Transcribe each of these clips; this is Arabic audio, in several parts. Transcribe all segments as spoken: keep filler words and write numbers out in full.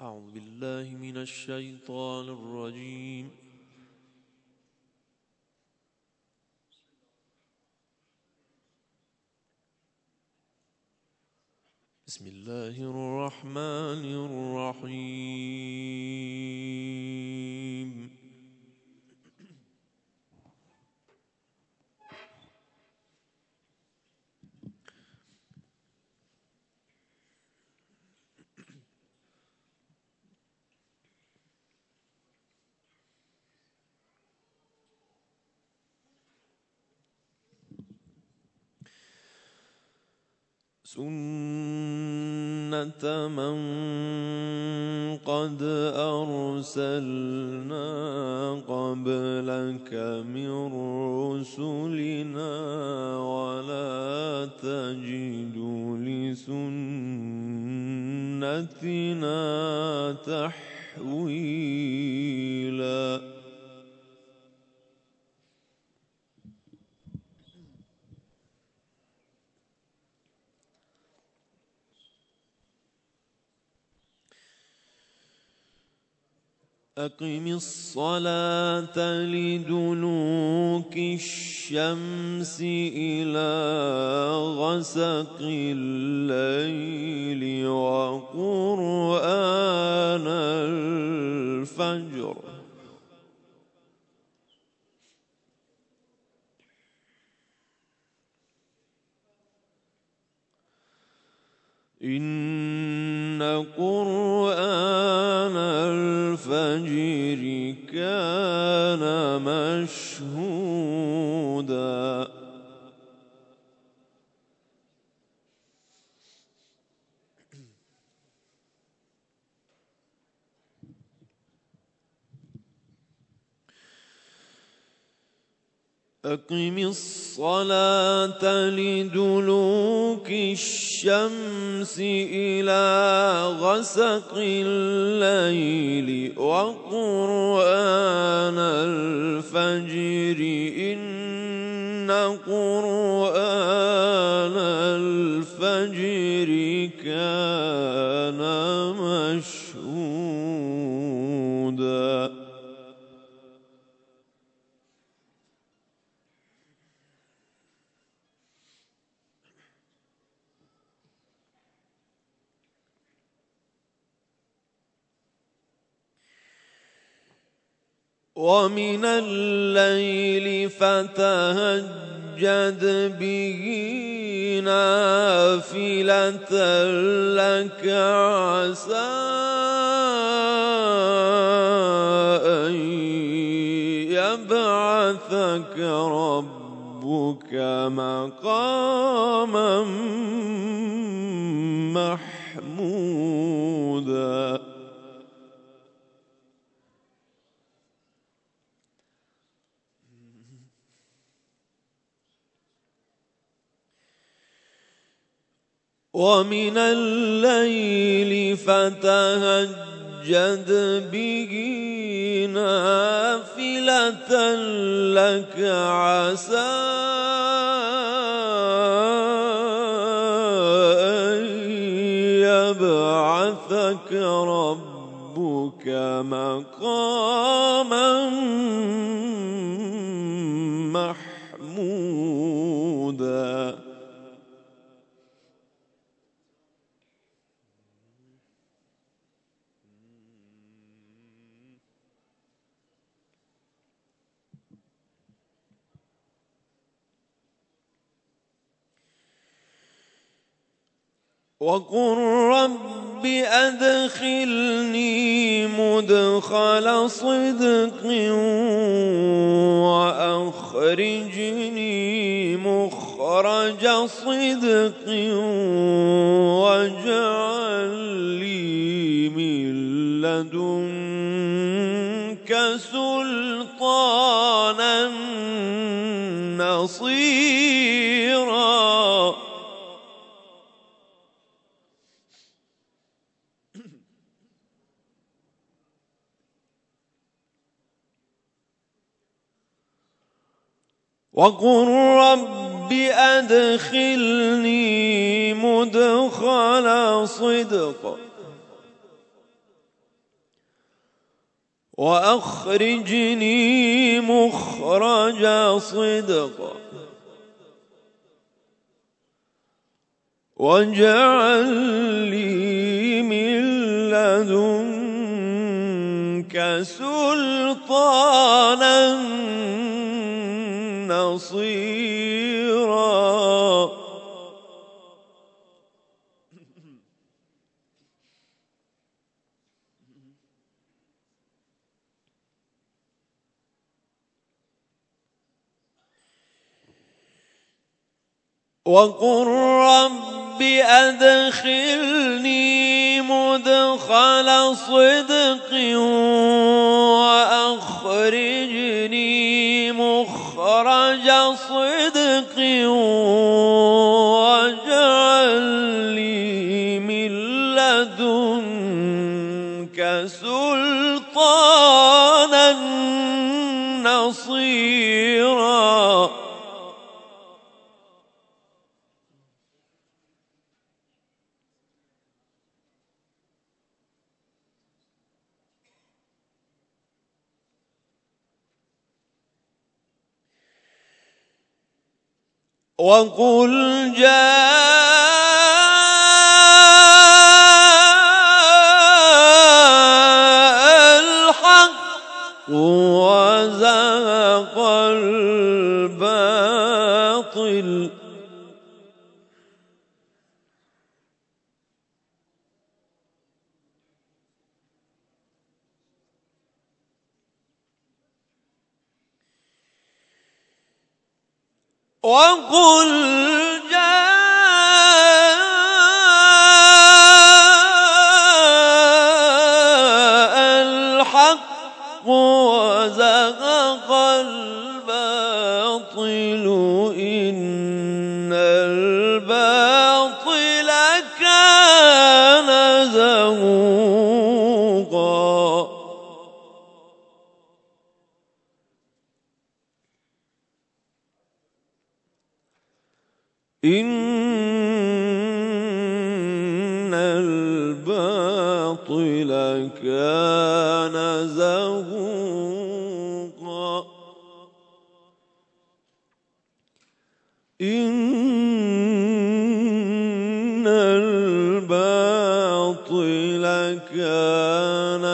أعوذ بالله من الشيطان الرجيم. بسم الله الرحمن الرحيم. سنة من قد أرسلنا قبلك من رسلنا ولا تجد لسنتنا تحويلا. أقم الصلاة لدلوك الشمس إلى غسق الليل وقرآن الفجر إن قرآن الفجر كان مشهودا. أقم الصلاة لدلوك الشمس إلى غسق الليل وقرآن الفجر إن قرآن الفجر كان مشهودا. ومن الليل فتهجد به نافلة لك عسى أن يبعثك ربك مقاما محمودا. ومن الليل فتهجد به نافلة لك عسى أن يبعثك ربك مقاما محمودا. وقل رب أدخلني مدخل صدق وأخرجني مخرج صدق واجعل لي من لدنك سلطانا نصيرا. وقل رب أدخلني مدخل صدق وأخرجني مخرج صدق واجعل لي من لدنك سلطانا نصيرا. وقل رب أدخلني مدخل صدق وأخرجني مخرج صدق واجعل لي من لدنك سلطانا نصيرا. وقل جاء الحق وزهق الباطل وقل جاء الحق وزهق الباطل إن الباطل كان زهوقا. إن الباطل كان زهوقا. إن الباطل كان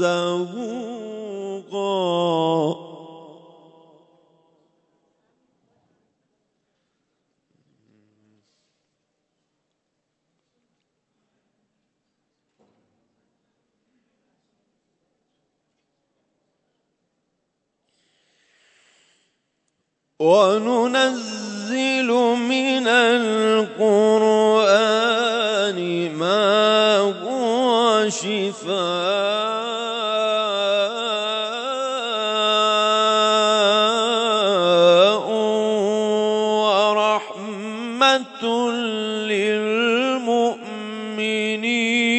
زهوقا. وننزل من القرآن ما هو شفاء ورحمة للمؤمنين.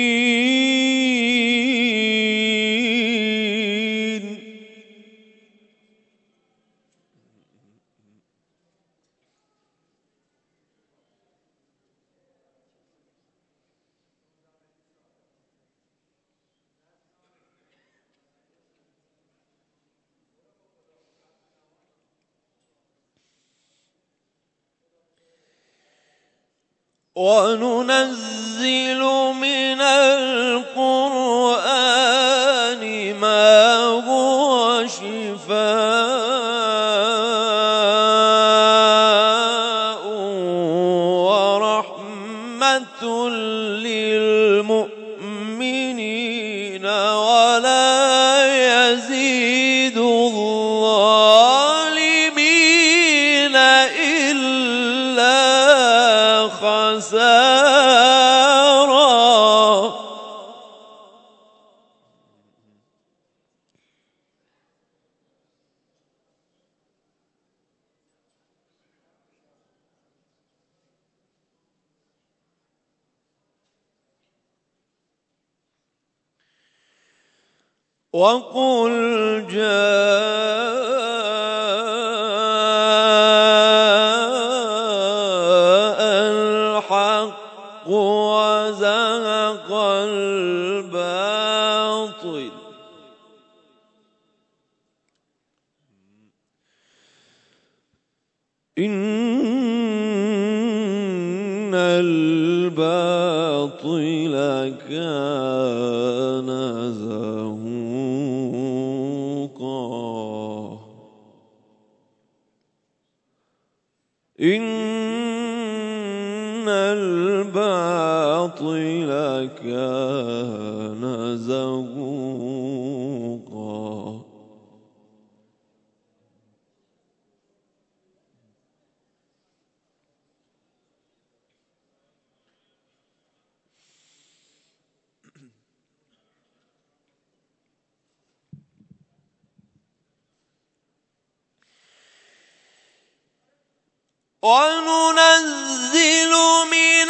وننزل من القرآن ما هو شفاء ورحمة للمؤمنين ولا يزيد الظالمين إلا خسارا. وقل جاء الحق وزهق الباطل إن الباطل كان زهوقا إن الباطل كان زهوقا وننزل من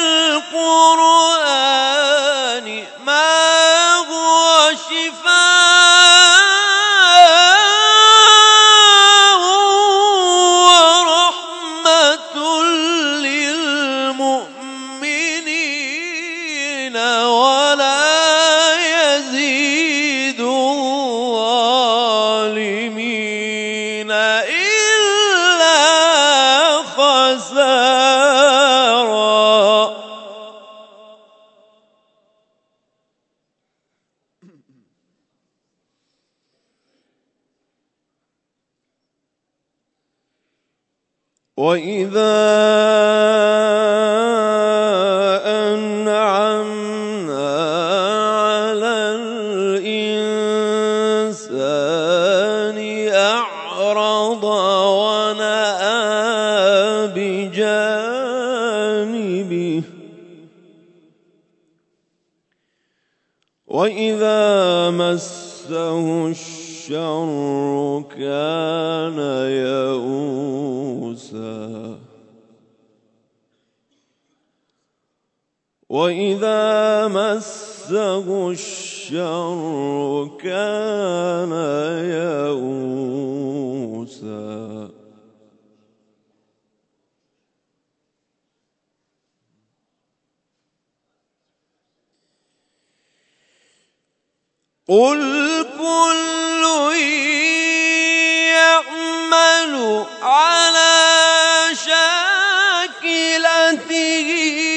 القرآن ما هو شفاء ورحمة للمؤمنين ولا يزيد الظالمين خسارا. وإذا أنعمنا على الإنسان أعرض ونأى بجانبه وإذا مسه الشر كان يئوسا وإذا مسه الشر كان يئوسا قل كل يعمل على شاكلته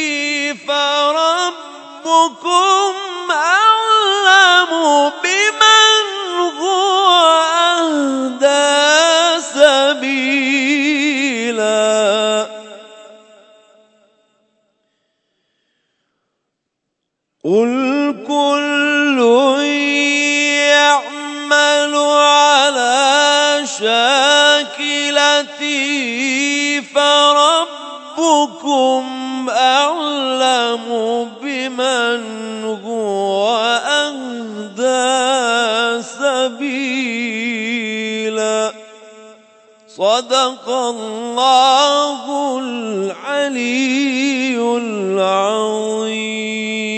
فربكم أعلم بمن هو أهدى سبيلا. قل كل يعمل على شاكلته فربكم أعلم بمن هو أهدى سبيلا. صدق الله العلي العظيم.